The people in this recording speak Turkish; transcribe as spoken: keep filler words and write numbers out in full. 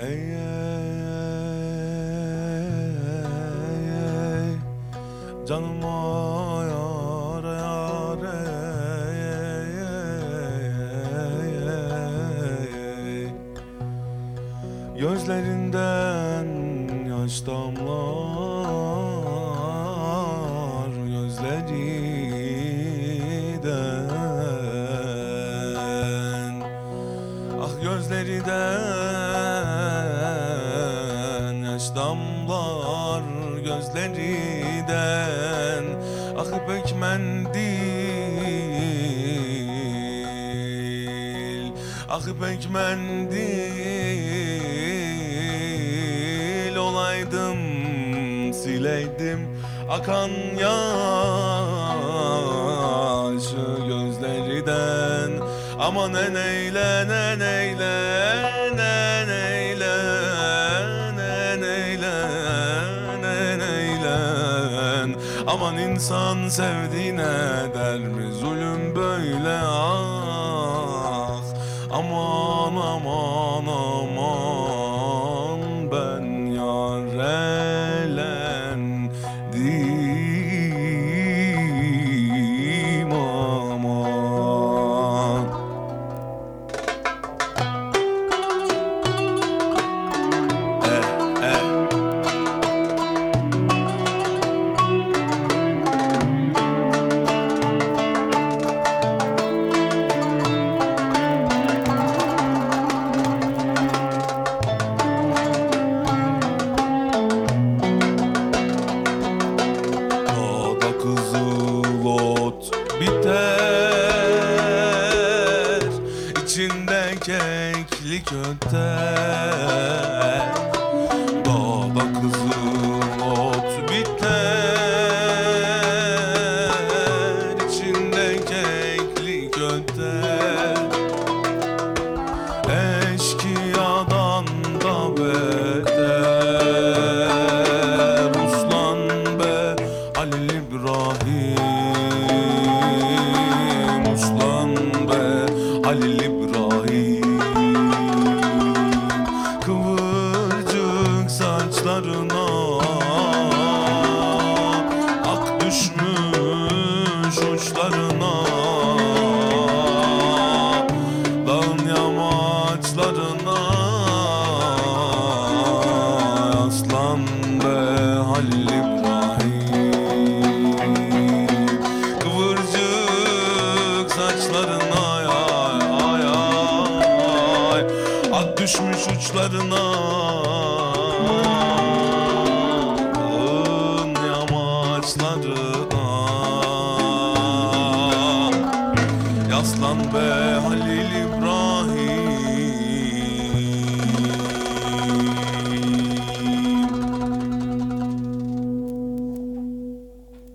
Ey ey ey canım yar yar ey ey ey gözlerinden yaş damlar gözlerinden ah gözlerinden yaş damlar gözlerinden ah ipek mendil ah ipek mendil olaydım sileydim akan yaşı gözleriden aman neyle neyle neyle neyle neyle aman insan sevdiğine der mi zulüm böyle ah aman aman aman ben yar elendim aman. Eh, eh. Dağda kızıl ot biter, içinde keklik öter. Dağda kızıl ot biter, içinde keklik öter. Eşkıyadan da beter Ruslan be Halil İbrahim, Ruslan be Halil İbrahim. Kıvırcık saçlarına ak düşmüş uçlarına, dağın yamaçlarına aslan be Halil İbrahim. Kıvırcık saçlarına ay ay ay ak düşmüş uçlarına, dağın yamaçlarına yaslan be Halil İbrahim.